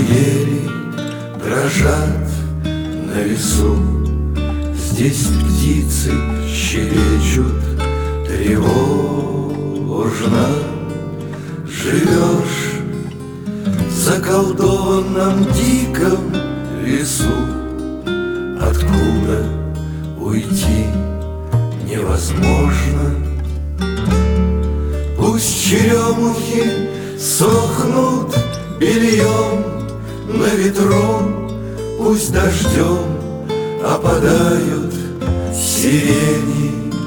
ели дрожат на весу. Здесь птицы щебечут тревожно. Живешь в заколдованном диком лесу, откуда уйти невозможно. Пусть черемухи сохнут бельем на ветру, пусть дождем опадают сирени.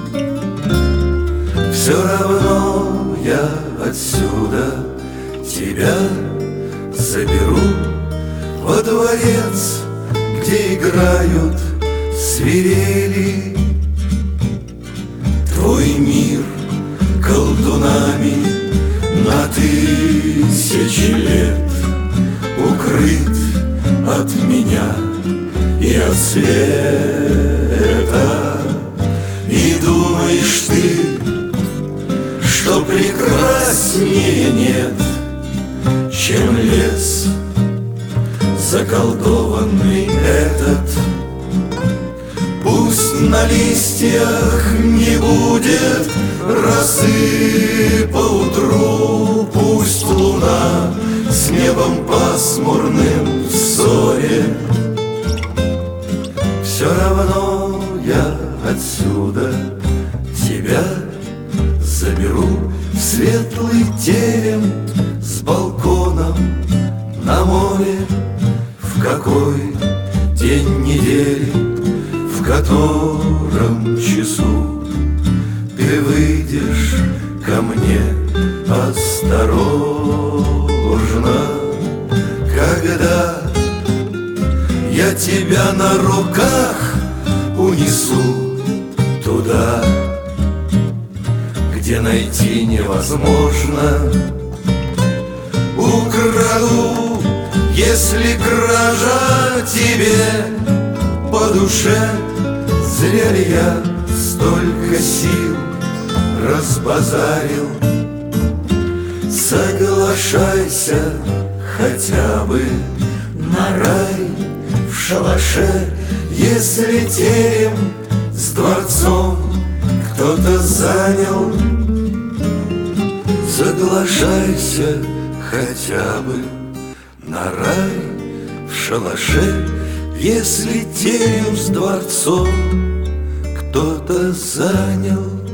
Все равно я отсюда тебя заберу во дворец, где играют свирели. Твой мир колдунами на тысячи лет укрыт от меня и от света. И думаешь ты, что прекраснее нет, чем лес заколдованный этот. Пусть на листьях не будет росы поутру, пусть луна с небом пасмурным в ссоре. Все равно я отсюда тебя заберу в светлый терем с балконом на море. В какой день недели, в котором часу ты выйдешь ко мне осторожно, когда я тебя на руках унесу туда, где найти невозможно. Украду, если кража тебе по душе, зря ли я столько сил разбазарил. Соглашайся хотя бы на рай в шалаше, если терем с дворцом кто-то занял. Соглашайся хотя бы на рай в шалаше, если терем с дворцом кто-то занял.